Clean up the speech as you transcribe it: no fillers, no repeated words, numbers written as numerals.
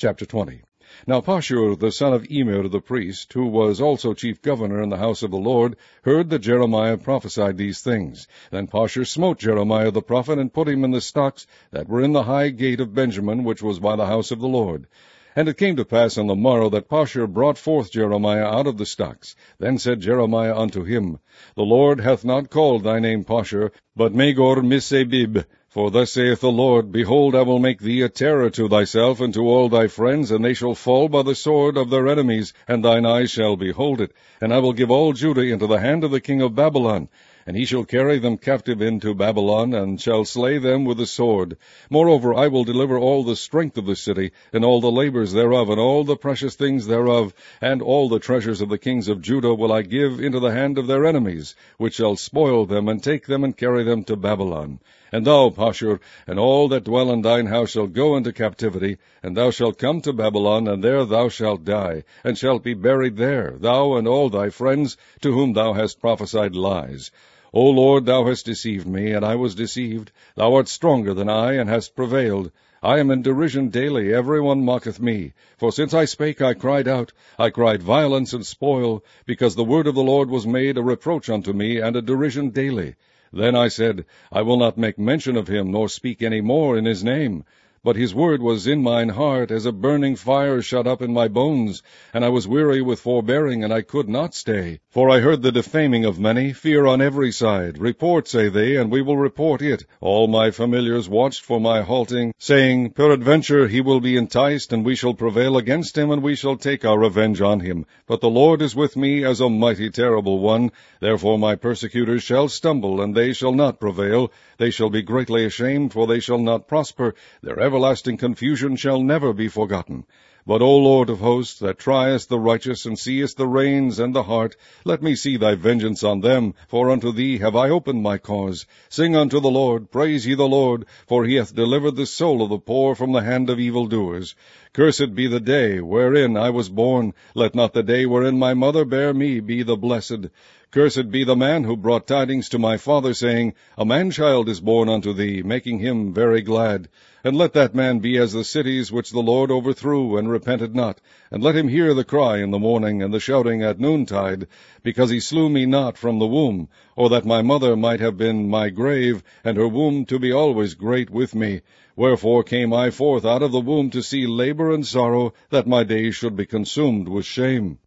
Chapter 20. Now Pashur the son of Immer the priest, who was also chief governor in the house of the Lord, heard that Jeremiah prophesied these things. Then Pashur smote Jeremiah the prophet, and put him in the stocks that were in the high gate of Benjamin, which was by the house of the Lord. And it came to pass on the morrow that Pashur brought forth Jeremiah out of the stocks. Then said Jeremiah unto him, The Lord hath not called thy name Pashur, but Magor-Missabib. For thus saith the Lord, Behold, I will make thee a terror to thyself and to all thy friends, and they shall fall by the sword of their enemies, and thine eyes shall behold it. And I will give all Judah into the hand of the king of Babylon, and he shall carry them captive into Babylon, and shall slay them with the sword. Moreover, I will deliver all the strength of the city, and all the labors thereof, and all the precious things thereof, and all the treasures of the kings of Judah will I give into the hand of their enemies, which shall spoil them, and take them, and carry them to Babylon. And thou, Pashur, and all that dwell in thine house shall go into captivity, and thou shalt come to Babylon, and there thou shalt die, and shalt be buried there, thou and all thy friends, to whom thou hast prophesied lies. O Lord, thou hast deceived me, and I was deceived. Thou art stronger than I, and hast prevailed. I am in derision daily, every one mocketh me. For since I spake, I cried out. I cried violence and spoil, because the word of the Lord was made a reproach unto me, and a derision daily. Then I said, I will not make mention of him, nor speak any more in his name. But his word was in mine heart, as a burning fire shut up in my bones, and I was weary with forbearing, and I could not stay. For I heard the defaming of many, fear on every side. Report, say they, and we will report it. All my familiars watched for my halting, saying, Peradventure he will be enticed, and we shall prevail against him, and we shall take our revenge on him. But the Lord is with me as a mighty terrible one. Therefore my persecutors shall stumble, and they shall not prevail. They shall be greatly ashamed, for they shall not prosper. Their everlasting confusion shall never be forgotten. But, O Lord of hosts, that triest the righteous, and seest the reins and the heart, let me see thy vengeance on them, for unto thee have I opened my cause. Sing unto the Lord, praise ye the Lord, for he hath delivered the soul of the poor from the hand of evildoers. Cursed be the day wherein I was born. Let not the day wherein my mother bare me be the blessed. Cursed be the man who brought tidings to my father, saying, A man-child is born unto thee, making him very glad. And let that man be as the cities which the Lord overthrew, and repented not. And let him hear the cry in the morning, and the shouting at noontide, because he slew me not from the womb, or that my mother might have been my grave, and her womb to be always great with me. Wherefore came I forth out of the womb to see labor and sorrow, that my days should be consumed with shame.